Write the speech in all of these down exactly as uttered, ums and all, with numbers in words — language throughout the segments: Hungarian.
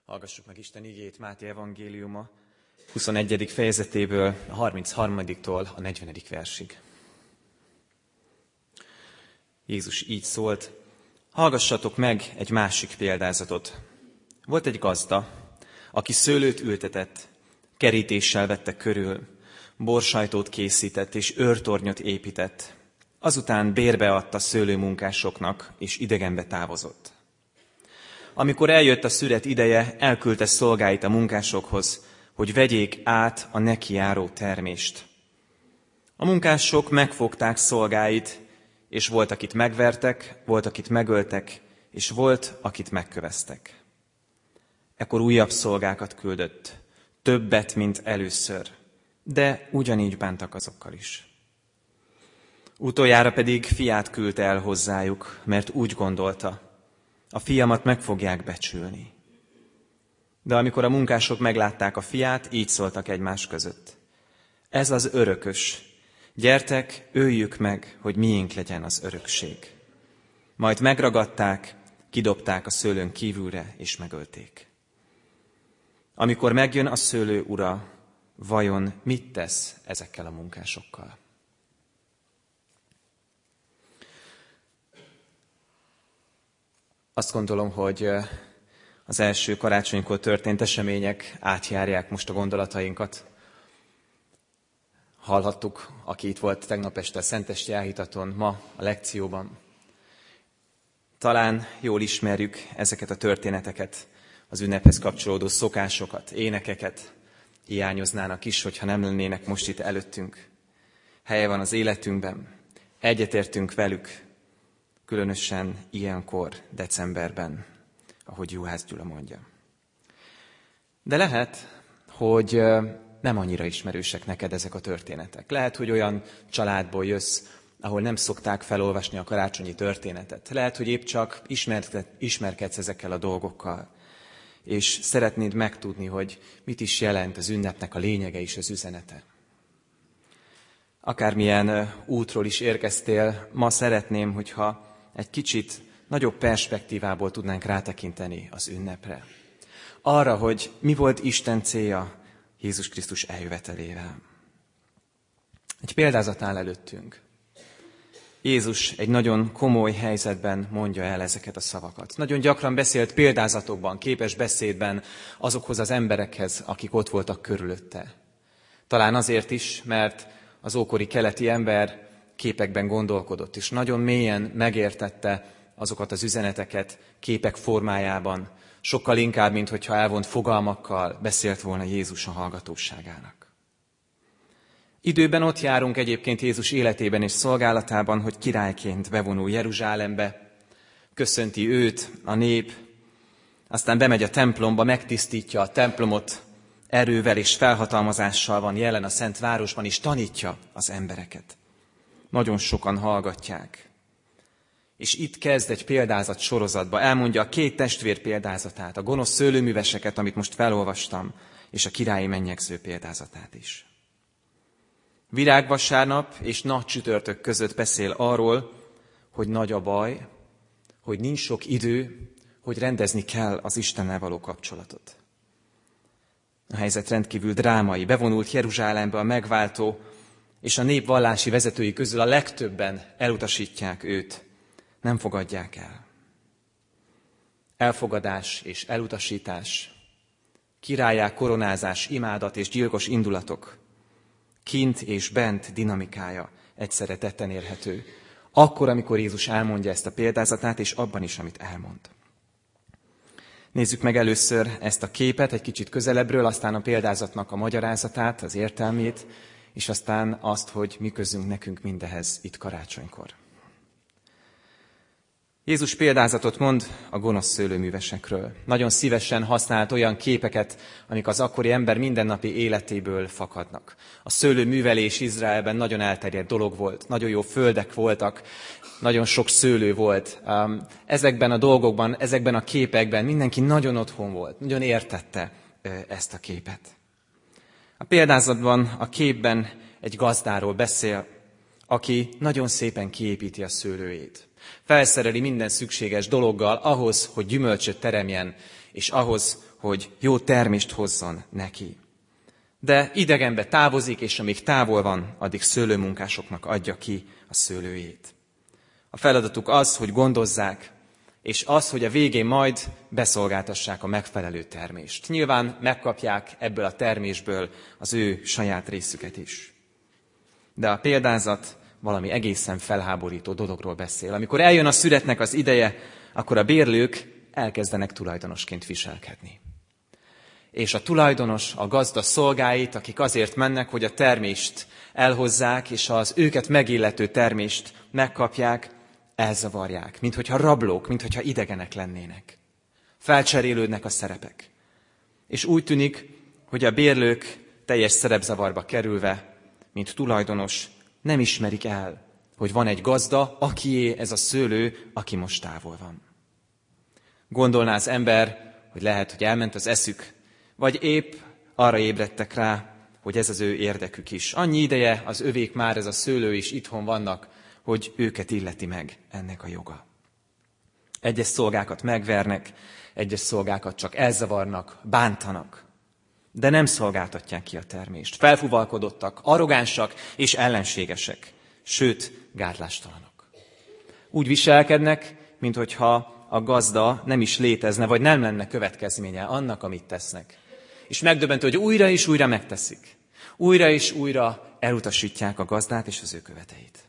Hallgassuk meg Isten igéjét Máté evangéliuma huszonegyedik fejezetéből, a harmincharmadiktól a negyvenedik versig. Jézus így szólt: hallgassatok meg egy másik példázatot. Volt egy gazda, aki szőlőt ültetett, kerítéssel vette körül, borsajtót készített és őrtornyot épített. Azután bérbe adta szőlőmunkásoknak, és idegenbe távozott. Amikor eljött a szüret ideje, elküldte szolgáit a munkásokhoz, hogy vegyék át a neki járó termést. A munkások megfogták szolgáit, és volt, akit megvertek, volt, akit megöltek, és volt, akit megköveztek. Ekkor újabb szolgákat küldött, többet, mint először, de ugyanígy bántak azokkal is. Utoljára pedig fiát küldte el hozzájuk, mert úgy gondolta, a fiamat meg fogják becsülni. De amikor a munkások meglátták a fiát, így szóltak egymás között: ez az örökös, gyertek, öljük meg, hogy miénk legyen az örökség. Majd megragadták, kidobták a szőlőn kívülre, és megölték. Amikor megjön a szőlő ura, vajon mit tesz ezekkel a munkásokkal? Azt gondolom, hogy az első karácsonykor történt események átjárják most a gondolatainkat. Hallhattuk, aki itt volt tegnap este a szentesti áhítaton, ma a lekcióban. Talán jól ismerjük ezeket a történeteket, az ünnephez kapcsolódó szokásokat, énekeket. Hiányoznának is, hogyha nem lennének most itt előttünk. Helye van az életünkben, egyetértünk velük, különösen ilyenkor, decemberben, ahogy Juhász Gyula mondja. De lehet, hogy nem annyira ismerősek neked ezek a történetek. Lehet, hogy olyan családból jössz, ahol nem szokták felolvasni a karácsonyi történetet. Lehet, hogy épp csak ismerkedsz ezekkel a dolgokkal, és szeretnéd megtudni, hogy mit is jelent az ünnepnek a lényege és az üzenete. Akármilyen útról is érkeztél, ma szeretném, hogyha egy kicsit nagyobb perspektívából tudnánk rátekinteni az ünnepre. Arra, hogy mi volt Isten célja Jézus Krisztus eljövetelével. Egy példázat áll előttünk. Jézus egy nagyon komoly helyzetben mondja el ezeket a szavakat. Nagyon gyakran beszélt példázatokban, képes beszédben azokhoz az emberekhez, akik ott voltak körülötte. Talán azért is, mert az ókori keleti ember képekben gondolkodott, és nagyon mélyen megértette azokat az üzeneteket képek formájában, sokkal inkább, mint hogyha elvont fogalmakkal beszélt volna Jézus a hallgatóságának. Időben ott járunk egyébként Jézus életében és szolgálatában, hogy királyként bevonul Jeruzsálembe, köszönti őt a nép, aztán bemegy a templomba, megtisztítja a templomot, erővel és felhatalmazással van jelen a Szent Városban, és tanítja az embereket. Nagyon sokan hallgatják. És itt kezd egy példázat sorozatba. Elmondja a két testvér példázatát, a gonosz szőlőműveseket, amit most felolvastam, és a királyi mennyegző példázatát is. Virágvasárnap és nagy csütörtök között beszél arról, hogy nagy a baj, hogy nincs sok idő, hogy rendezni kell az Istennel való kapcsolatot. A helyzet rendkívül drámai. Bevonult Jeruzsálembe a megváltó, és a nép vallási vezetői közül a legtöbben elutasítják őt, nem fogadják el. Elfogadás és elutasítás, királlyá koronázás, imádat és gyilkos indulatok, kint és bent dinamikája egyszerre tetten érhető. Akkor, amikor Jézus elmondja ezt a példázatát, és abban is, amit elmond. Nézzük meg először ezt a képet egy kicsit közelebbről, aztán a példázatnak a magyarázatát, az értelmét, és aztán azt, hogy mi közünk nekünk mindehez itt karácsonykor. Jézus példázatot mond a gonosz szőlőművesekről. Nagyon szívesen használt olyan képeket, amik az akkori ember mindennapi életéből fakadnak. A szőlőművelés Izraelben nagyon elterjedt dolog volt, nagyon jó földek voltak, nagyon sok szőlő volt. Ezekben a dolgokban, ezekben a képekben mindenki nagyon otthon volt, nagyon értette ezt a képet. A példázatban, a képben egy gazdáról beszél, aki nagyon szépen kiépíti a szőlőjét. Felszereli minden szükséges dologgal ahhoz, hogy gyümölcsöt teremjen, és ahhoz, hogy jó termést hozzon neki. De idegenbe távozik, és amíg távol van, addig szőlőmunkásoknak adja ki a szőlőjét. A feladatuk az, hogy gondozzák, és az, hogy a végén majd beszolgáltassák a megfelelő termést. Nyilván megkapják ebből a termésből az ő saját részüket is. De a példázat valami egészen felháborító dologról beszél. Amikor eljön a szüretnek az ideje, akkor a bérlők elkezdenek tulajdonosként viselkedni. És a tulajdonos, a gazda szolgáit, akik azért mennek, hogy a termést elhozzák, és az őket megillető termést megkapják, elzavarják, minthogyha rablók, minthogyha idegenek lennének. Felcserélődnek a szerepek. És úgy tűnik, hogy a bérlők teljes szerepzavarba kerülve, mint tulajdonos, nem ismerik el, hogy van egy gazda, akié ez a szőlő, aki most távol van. Gondolná az ember, hogy lehet, hogy elment az eszük, vagy épp arra ébredtek rá, hogy ez az ő érdekük is. Annyi ideje az övék már, ez a szőlő is itthon vannak, hogy őket illeti meg ennek a joga. Egyes szolgákat megvernek, egyes szolgákat csak elzavarnak, bántanak, de nem szolgáltatják ki a termést. Felfuvalkodottak, arrogánsak és ellenségesek, sőt, gátlástalanok. Úgy viselkednek, minthogyha a gazda nem is létezne, vagy nem lenne következménye annak, amit tesznek. És megdöbbentő, hogy újra és újra megteszik. Újra és újra elutasítják a gazdát és az ő követeit.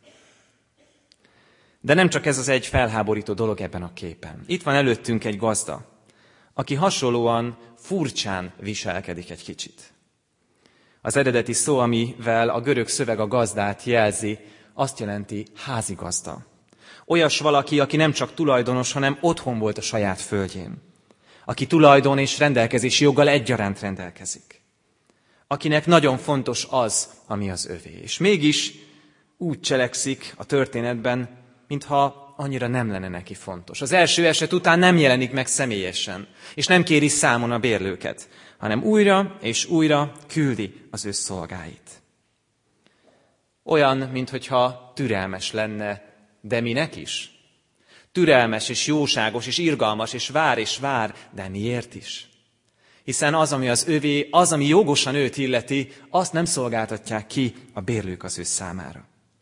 De nem csak ez az egy felháborító dolog ebben a képen. Itt van előttünk egy gazda, aki hasonlóan furcsán viselkedik egy kicsit. Az eredeti szó, amivel a görög szöveg a gazdát jelzi, azt jelenti házigazda. Olyas valaki, aki nem csak tulajdonos, hanem otthon volt a saját földjén. Aki tulajdon és rendelkezési joggal egyaránt rendelkezik. Akinek nagyon fontos az, ami az övé. És mégis úgy cselekszik a történetben, mintha annyira nem lenne neki fontos. Az első eset után nem jelenik meg személyesen, és nem kéri számon a bérlőket, hanem újra és újra küldi az ő szolgáit. Olyan, minthogyha türelmes lenne, de minek is? Türelmes és jóságos és irgalmas, és vár és vár, de miért is? Hiszen az, ami az övé, az, ami jogosan őt illeti, azt nem szolgáltatják ki a bérlők az ő számára.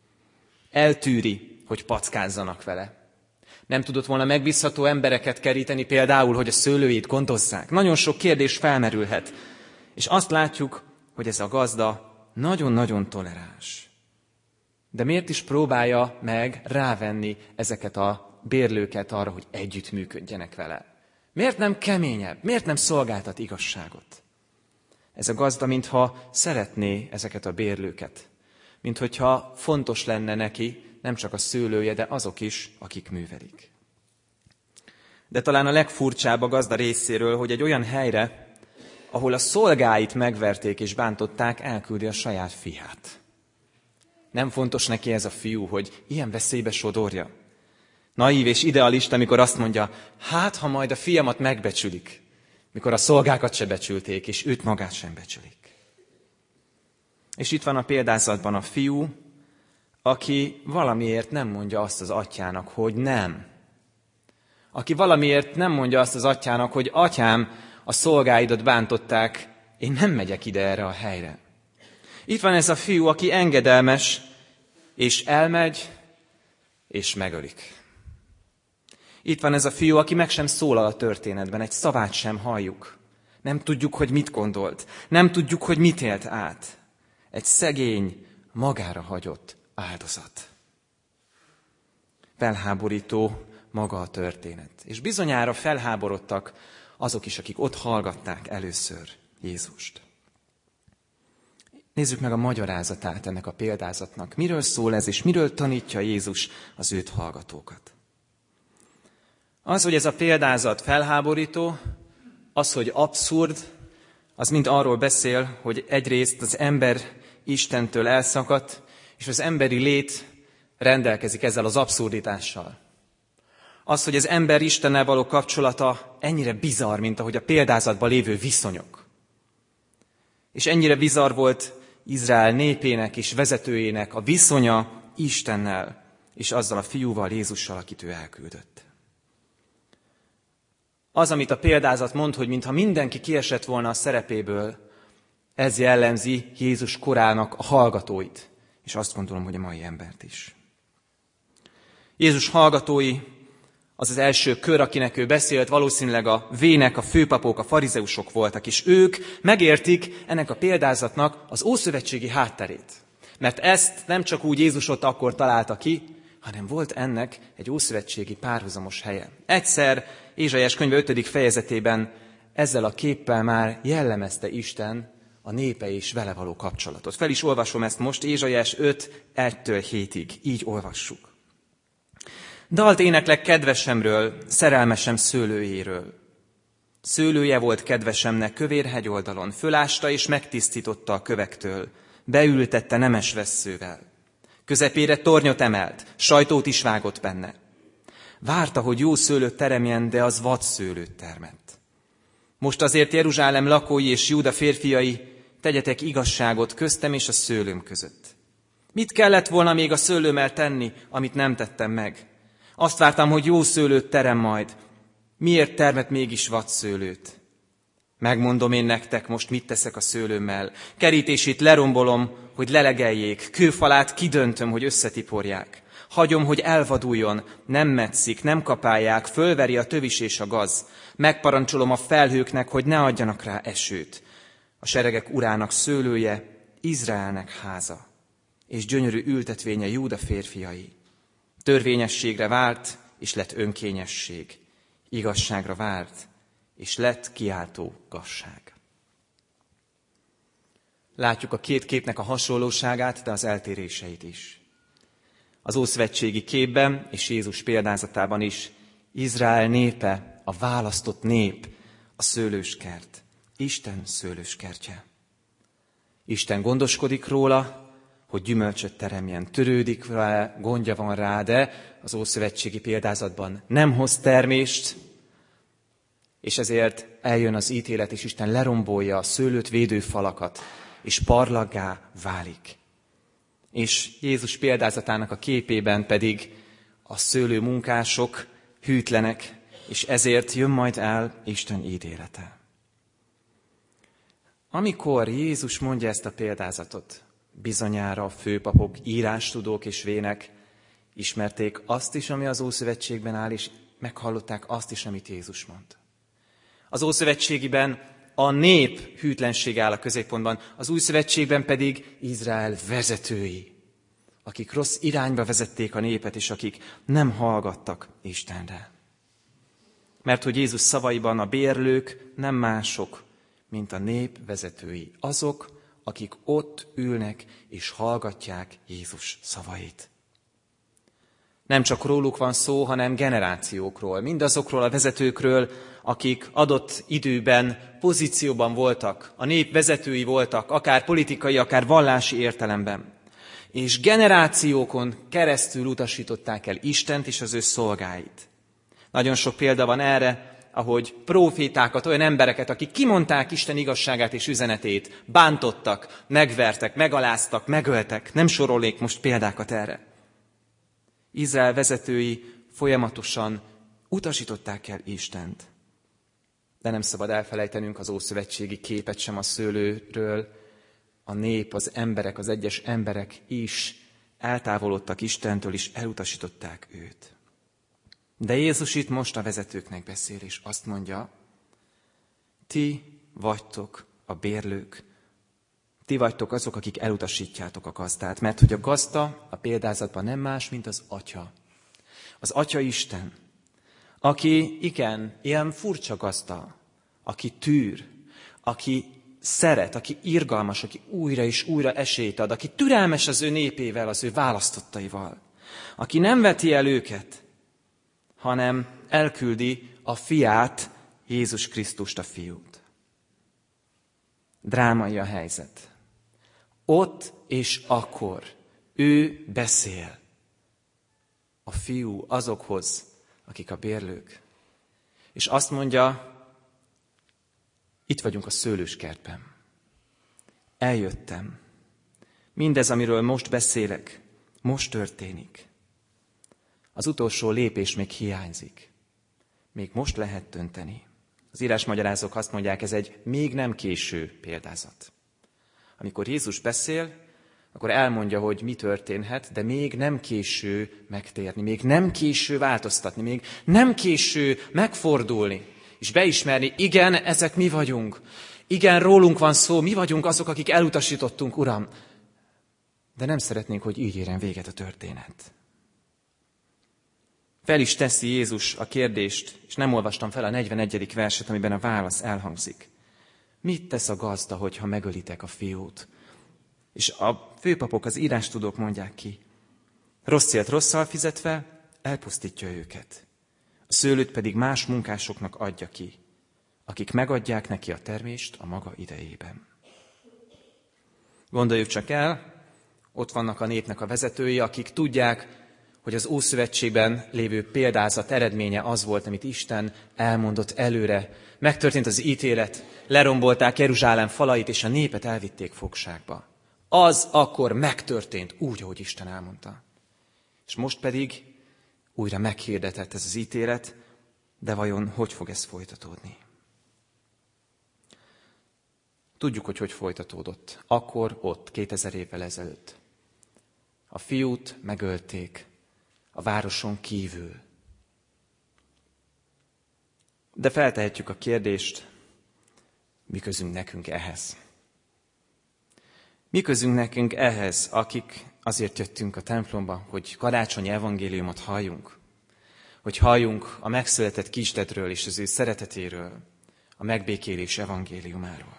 Eltűri, hogy packázzanak vele. Nem tudott volna megbízható embereket keríteni, például, hogy a szőlőjét gondozzák. Nagyon sok kérdés felmerülhet. És azt látjuk, hogy ez a gazda nagyon-nagyon toleráns. De miért is próbálja meg rávenni ezeket a bérlőket arra, hogy együttműködjenek vele? Miért nem keményebb? Miért nem szolgáltat igazságot? Ez a gazda, mintha szeretné ezeket a bérlőket. Minthogyha fontos lenne neki, nem csak a szőlője, de azok is, akik művelik. De talán a legfurcsább a gazda részéről, hogy egy olyan helyre, ahol a szolgáit megverték és bántották, elküldi a saját fiát. Nem fontos neki ez a fiú, hogy ilyen veszélybe sodorja. Naív és idealista, amikor azt mondja, hát ha majd a fiamat megbecsülik, mikor a szolgákat se becsülték, és őt magát sem becsülik. És itt van a példázatban a fiú, aki valamiért nem mondja azt az atyának, hogy nem. Aki valamiért nem mondja azt az atyának, hogy atyám, a szolgáidat bántották, én nem megyek ide erre a helyre. Itt van ez a fiú, aki engedelmes, és elmegy, és megölik. Itt van ez a fiú, aki meg sem szólal a történetben, egy szavát sem halljuk. Nem tudjuk, hogy mit gondolt. Nem tudjuk, hogy mit élt át. Egy szegény, magára hagyott áldozat. Felháborító maga a történet. És bizonyára felháborodtak azok is, akik ott hallgatták először Jézust. Nézzük meg a magyarázatát ennek a példázatnak. Miről szól ez, és miről tanítja Jézus az őt hallgatókat? Az, hogy ez a példázat felháborító, az, hogy abszurd, az mind arról beszél, hogy egyrészt az ember Istentől elszakadt, és az emberi lét rendelkezik ezzel az abszurditással. Az, hogy az ember Istennel való kapcsolata ennyire bizarr, mint ahogy a példázatban lévő viszonyok. És ennyire bizarr volt Izrael népének és vezetőjének a viszonya Istennel. és azzal a fiúval, Jézussal, akit ő elküldött. Az, amit a példázat mond, hogy mintha mindenki kiesett volna a szerepéből, ez jellemzi Jézus korának a hallgatóit, és azt gondolom, hogy a mai embert is. Jézus hallgatói, az az első kör, akinek ő beszélt, valószínűleg a vének, a főpapok, a farizeusok voltak, és ők megértik ennek a példázatnak az ószövetségi hátterét. Mert ezt nem csak úgy Jézus ott akkor találta ki, hanem volt ennek egy ószövetségi párhuzamos helye. Egyszer Ézsaiás könyve ötödik fejezetében ezzel a képpel már jellemezte Isten a népe és vele való kapcsolatot. Fel is olvasom ezt most, Ézsaiás öt, egytől hétig. Így olvassuk. Dalt éneklek kedvesemről, szerelmesem szőlőjéről. Szőlője volt kedvesemnek kövér hegyoldalon, fölásta és megtisztította a kövektől, beültette nemes vesszővel. Közepére tornyot emelt, sajtót is vágott benne. Várta, hogy jó szőlőt teremjen, de az vad szőlőt termett. Most azért Jeruzsálem lakói és Júda férfiai, tegyetek igazságot köztem és a szőlőm között. Mit kellett volna még a szőlőmmel tenni, amit nem tettem meg? Azt vártam, hogy jó szőlőt terem majd. Miért termet mégis vad szőlőt? Megmondom én nektek most, mit teszek a szőlőmmel. Kerítését lerombolom, hogy lelegeljék, kőfalát kidöntöm, hogy összetiporják. Hagyom, hogy elvaduljon, nem metszik, nem kapálják, fölveri a tövis és a gaz. Megparancsolom a felhőknek, hogy ne adjanak rá esőt. A seregek urának szőlője, Izraelnek háza, és gyönyörű ültetvénye Júda férfiai. Törvényességre várt, és lett önkényesség. Igazságra várt, és lett kiáltó gazság. Látjuk a két képnek a hasonlóságát, de az eltéréseit is. Az ószövetségi képben és Jézus példázatában is Izrael népe, a választott nép, a szőlőskert, Isten szőlőskertje. Isten gondoskodik róla, hogy gyümölcsöt teremjen, törődik vele, gondja van rá, de az ószövetségi példázatban nem hoz termést, és ezért eljön az ítélet, és Isten lerombolja a szőlőt védő falakat, és parlaggá válik. És Jézus példázatának a képében pedig a szőlő munkások hűtlenek, és ezért jön majd el Isten ítélete. Amikor Jézus mondja ezt a példázatot, bizonyára a főpapok, írástudók és vének ismerték azt is, ami az Ószövetségben áll, és meghallották azt is, amit Jézus mond. Az Ószövetségiben a nép hűtlenség áll a középpontban, az Újszövetségben pedig Izrael vezetői, akik rossz irányba vezették a népet, és akik nem hallgattak Istenre. Mert hogy Jézus szavaiban a bérlők nem mások, mint a nép vezetői, azok, akik ott ülnek és hallgatják Jézus szavait. Nem csak róluk van szó, hanem generációkról, mindazokról a vezetőkről, akik adott időben, pozícióban voltak, a nép vezetői voltak, akár politikai, akár vallási értelemben. És generációkon keresztül utasították el Istent és az ő szolgáit. Nagyon sok példa van erre, ahogy prófétákat, olyan embereket, akik kimondták Isten igazságát és üzenetét, bántottak, megvertek, megaláztak, megöltek. Nem sorolnék most példákat erre. Izrael vezetői folyamatosan utasították el Istent. De nem szabad elfelejtenünk az ószövetségi képet sem a szőlőről. A nép, az emberek, az egyes emberek is eltávolodtak Istentől, és elutasították őt. De Jézus itt most a vezetőknek beszél, és azt mondja, ti vagytok a bérlők, ti vagytok azok, akik elutasítjátok a gazdát, mert hogy a gazda a példázatban nem más, mint az Atya. Az Atya Isten, aki igen, ilyen furcsa gazda, aki tűr, aki szeret, aki irgalmas, aki újra és újra esélyt ad, aki türelmes az ő népével, az ő választottaival, aki nem veti el őket, hanem elküldi a fiát, Jézus Krisztust, a fiút. Drámai a helyzet. Ott és akkor ő beszél a fiú azokhoz, akik a bérlők. És azt mondja, itt vagyunk a szőlőskertben. Eljöttem. Mindez, amiről most beszélek, most történik. Az utolsó lépés még hiányzik. Még most lehet dönteni. Az írásmagyarázók azt mondják, ez egy még nem késő példázat. Amikor Jézus beszél, akkor elmondja, hogy mi történhet, de még nem késő megtérni, még nem késő változtatni, még nem késő megfordulni, és beismerni, igen, ezek mi vagyunk. Igen, rólunk van szó, mi vagyunk azok, akik elutasítottunk, Uram. De nem szeretnénk, hogy így érjen véget a történet. Fel is teszi Jézus a kérdést, és nem olvastam fel a negyvenegyedik verset, amiben a válasz elhangzik. Mit tesz a gazda, hogyha megölitek a fiút? És a főpapok, az írástudók mondják ki. Rossz célt rosszal fizetve, elpusztítja őket. A szőlőt pedig más munkásoknak adja ki, akik megadják neki a termést a maga idejében. Gondoljuk csak el, ott vannak a népnek a vezetői, akik tudják, hogy az Ószövetségben lévő példázat eredménye az volt, amit Isten elmondott előre. Megtörtént az ítélet, lerombolták Jeruzsálem falait, és a népet elvitték fogságba. Az akkor megtörtént úgy, ahogy Isten elmondta. És most pedig újra meghirdetett ez az ítélet, de vajon hogy fog ez folytatódni? Tudjuk, hogy hogy folytatódott. Akkor, ott, kétezer évvel ezelőtt. A fiút megölték a városon kívül. De feltehetjük a kérdést, mi közünk nekünk ehhez? Mi közünk nekünk ehhez, akik azért jöttünk a templomba, hogy karácsonyi evangéliumot halljunk, hogy halljunk a megszületett kisdedről és az ő szeretetéről, a megbékélés evangéliumáról.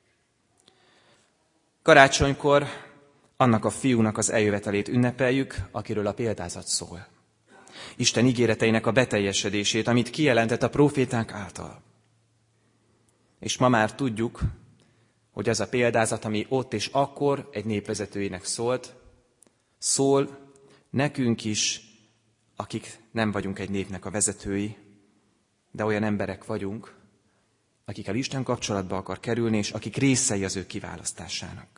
Karácsonykor annak a fiúnak az eljövetelét ünnepeljük, akiről a példázat szól. Isten ígéreteinek a beteljesedését, amit kijelentett a próféták által. És ma már tudjuk, hogy az a példázat, ami ott és akkor egy népvezetőjének szólt, szól nekünk is, akik nem vagyunk egy népnek a vezetői, de olyan emberek vagyunk, akikkel Isten kapcsolatba akar kerülni, és akik részei az ő kiválasztásának.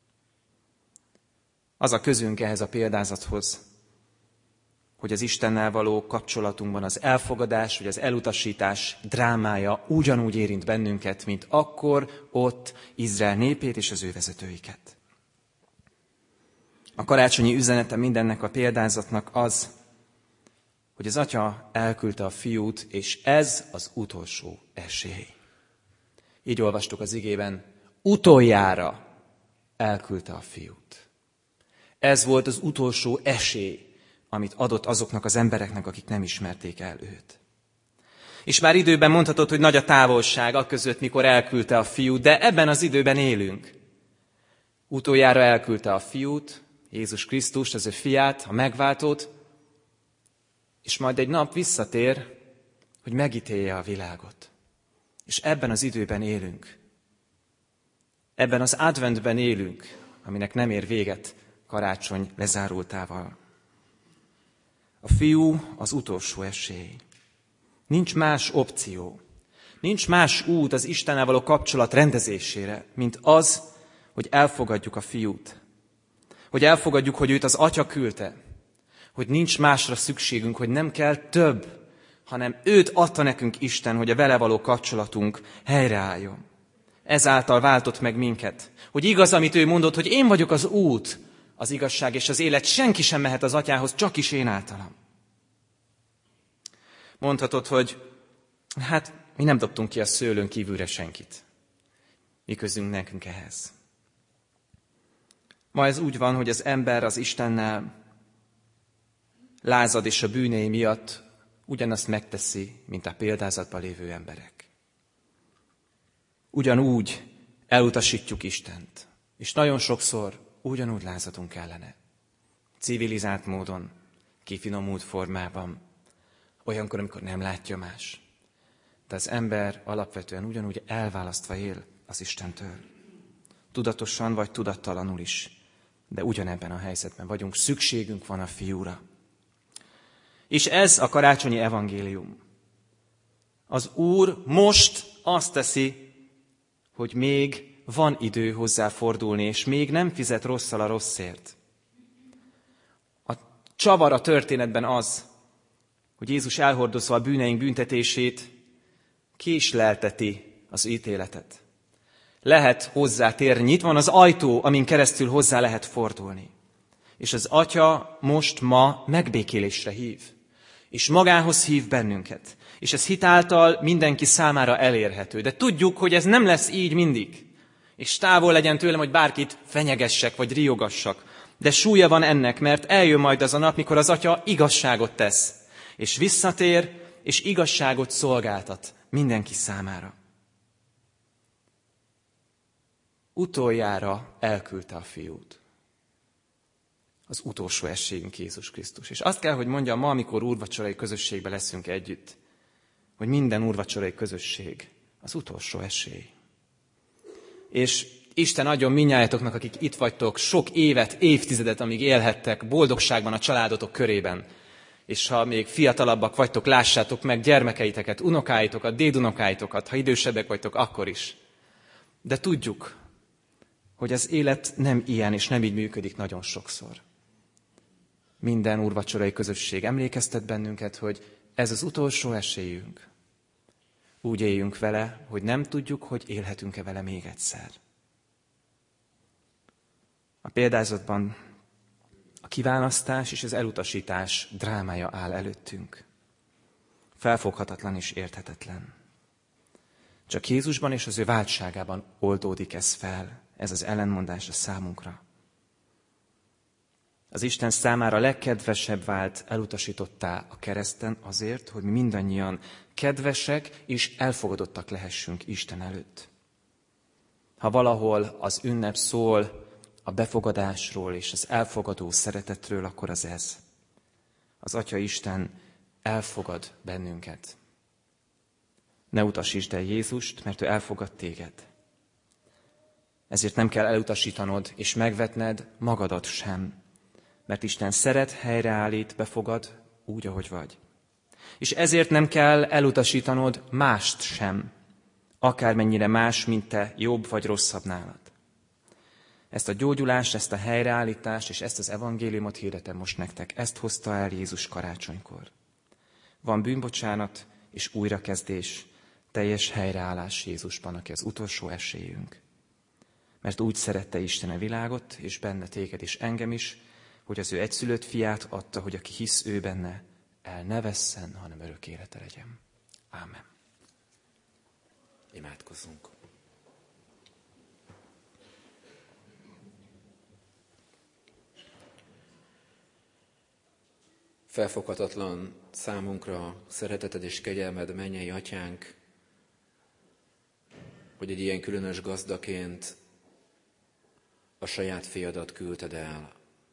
Az a közünk ehhez a példázathoz, hogy az Istennel való kapcsolatunkban az elfogadás vagy az elutasítás drámája ugyanúgy érint bennünket, mint akkor ott Izrael népét és az ő vezetőiket. A karácsonyi üzenete mindennek a példázatnak az, hogy az atya elküldte a fiút, és ez az utolsó esély. Így olvastuk az igében, utoljára elküldte a fiút. Ez volt az utolsó esély, amit adott azoknak az embereknek, akik nem ismerték el őt. És már időben mondhatod, hogy nagy a távolság a között, mikor elküldte a fiút, de ebben az időben élünk. Utoljára elküldte a fiút, Jézus Krisztust, az ő fiát, a megváltót, és majd egy nap visszatér, hogy megítélje a világot. És ebben az időben élünk. Ebben az adventben élünk, aminek nem ér véget karácsony lezárultával. A fiú az utolsó esély. Nincs más opció. Nincs más út az Istennel való kapcsolat rendezésére, mint az, hogy elfogadjuk a fiút. Hogy elfogadjuk, hogy őt az atya küldte. Hogy nincs másra szükségünk, hogy nem kell több, hanem őt adta nekünk Isten, hogy a vele való kapcsolatunk helyreálljon. Ezáltal váltott meg minket. Hogy igaz, amit ő mondott, hogy én vagyok az út, az igazság és az élet, senki sem mehet az atyához, csak is én általam. Mondhatod, hogy hát mi nem dobtunk ki a szőlőn kívülre senkit. Mi közünk nekünk ehhez? Ma ez úgy van, hogy az ember az Istennel lázad és a bűnei miatt ugyanazt megteszi, mint a példázatban lévő emberek. Ugyanúgy elutasítjuk Istent, és nagyon sokszor ugyanúgy lázadunk ellene. Civilizált módon, kifinomult formában, olyankor, amikor nem látja más. De az ember alapvetően ugyanúgy elválasztva él az Istentől. Tudatosan vagy tudattalanul is, de ugyanebben a helyzetben vagyunk, szükségünk van a fiúra. És ez a karácsonyi evangélium. Az Úr most azt teszi, hogy még van idő hozzá fordulni, és még nem fizet rosszal a rosszért. A csavar a történetben az, hogy Jézus elhordozva a bűneink büntetését késlelteti az ítéletet. Lehet hozzátérni, nyitva van az ajtó, amin keresztül hozzá lehet fordulni. És az Atya most ma megbékélésre hív, és magához hív bennünket. És ez hitáltal mindenki számára elérhető. De tudjuk, hogy ez nem lesz így mindig. És távol legyen tőlem, hogy bárkit fenyegessek, vagy riogassak. De súlya van ennek, mert eljön majd az a nap, mikor az Atya igazságot tesz, és visszatér, és igazságot szolgáltat mindenki számára. Utoljára elküldte a fiút. Az utolsó esélyünk Jézus Krisztus. És azt kell, hogy mondjam, ma, amikor úrvacsorai közösségben leszünk együtt, hogy minden úrvacsorai közösség az utolsó esély. És Isten adjon mindnyájatoknak, akik itt vagytok, sok évet, évtizedet, amíg élhettek boldogságban a családotok körében. És ha még fiatalabbak vagytok, lássátok meg gyermekeiteket, unokáitokat, dédunokáitokat, ha idősebbek vagytok, akkor is. De tudjuk, hogy az élet nem ilyen, és nem így működik nagyon sokszor. Minden úrvacsorai közösség emlékeztet bennünket, hogy ez az utolsó esélyünk. Úgy éljünk vele, hogy nem tudjuk, hogy élhetünk-e vele még egyszer. A példázatban a kiválasztás és az elutasítás drámája áll előttünk. Felfoghatatlan és érthetetlen. Csak Jézusban és az ő váltságában oldódik ez fel, ez az ellentmondás a számunkra. Az Isten számára legkedvesebb vált elutasítottá a kereszten azért, hogy mi mindannyian kedvesek és elfogadottak lehessünk Isten előtt. Ha valahol az ünnep szól a befogadásról és az elfogadó szeretetről, akkor az ez. Az Atya Isten elfogad bennünket. Ne utasítsd el Jézust, mert ő elfogad téged. Ezért nem kell elutasítanod és megvetned magadat sem, mert Isten szeret, helyreállít, befogad úgy, ahogy vagy. És ezért nem kell elutasítanod mást sem, akármennyire más, mint te, jobb vagy rosszabb nálad. Ezt a gyógyulást, ezt a helyreállítást és ezt az evangéliumot hirdetem most nektek. Ezt hozta el Jézus karácsonykor. Van bűnbocsánat és újrakezdés, teljes helyreállás Jézusban, aki az utolsó esélyünk. Mert úgy szerette Isten a világot, és benne téged és engem is, hogy az ő egyszülött fiát adta, hogy aki hisz ő benne, el ne vesszen, hanem örök élete legyen. Ámen. Imádkozzunk. Felfoghatatlan számunkra szereteted és kegyelmed, mennyei Atyánk, hogy egy ilyen különös gazdaként a saját fiadat küldted el,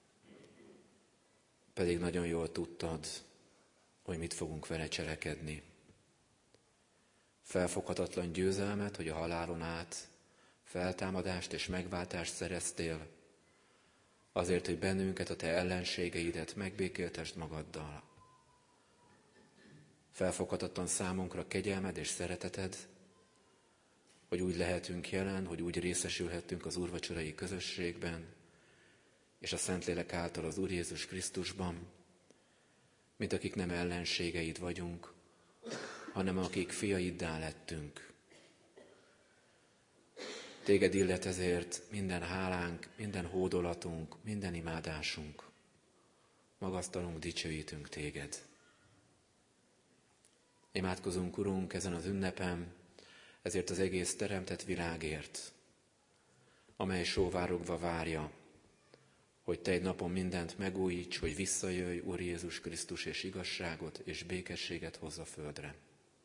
pedig nagyon jól tudtad, hogy mit fogunk vele cselekedni. Felfoghatatlan győzelmet, hogy a halálon át feltámadást és megváltást szereztél, azért, hogy bennünket, a te ellenségeidet megbékéltesd magaddal. Felfoghatatlan számunkra kegyelmed és szereteted, hogy úgy lehetünk jelen, hogy úgy részesülhetünk az úrvacsorai közösségben, és a Szentlélek által az Úr Jézus Krisztusban, mint akik nem ellenségeid vagyunk, hanem akik fiaiddá lettünk. Téged illet ezért minden hálánk, minden hódolatunk, minden imádásunk. Magasztalunk, dicsőítünk téged. Imádkozunk, Urunk, ezen az ünnepen, ezért az egész teremtett világért, amely sóvárogva várja, hogy te egy napon mindent megújíts, hogy visszajöjj, Úr Jézus Krisztus, és igazságot és békességet hozz a földre.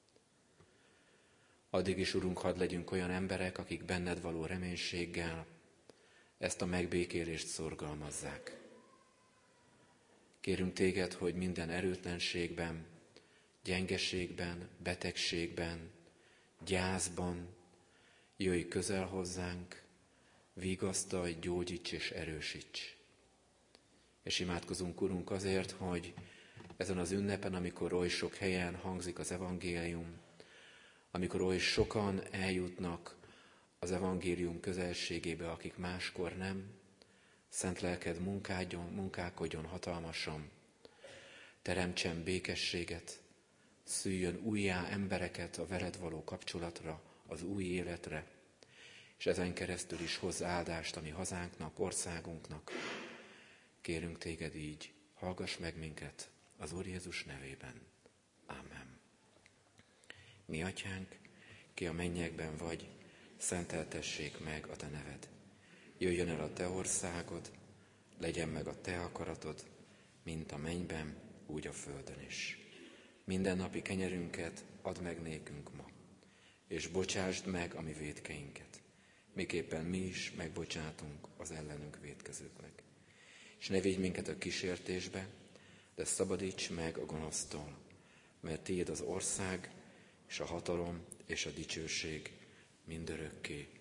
Addig is, Urunk, hadd legyünk olyan emberek, akik benned való reménységgel ezt a megbékélést szorgalmazzák. Kérünk téged, hogy minden erőtlenségben, gyengeségben, betegségben, gyászban jöjj közel hozzánk, vigasztalj, gyógyíts és erősíts. És imádkozunk, Urunk, azért, hogy ezen az ünnepen, amikor oly sok helyen hangzik az evangélium, amikor oly sokan eljutnak az evangélium közelségébe, akik máskor nem, szent lelked munkáljon, munkálkodjon hatalmasan. teremtsen békességet, szüljön újjá embereket a veled való kapcsolatra, az új életre, és ezen keresztül is hozz áldást a mi hazánknak, országunknak. Kérünk téged így, hallgass meg minket az Úr Jézus nevében. Ámen. Mi atyánk, ki a mennyekben vagy, szenteltessék meg a te neved. Jöjjön el a te országod, legyen meg a te akaratod, mint a mennyben, úgy a földön is. Minden napi kenyerünket add meg nékünk ma, és bocsásd meg a mi vétkeinket, miképpen mi is megbocsátunk az ellenünk vétkezőknek. És ne vigy minket a kísértésbe, de szabadíts meg a gonosztól, mert tiéd az ország, és a hatalom, és a dicsőség mindörökké.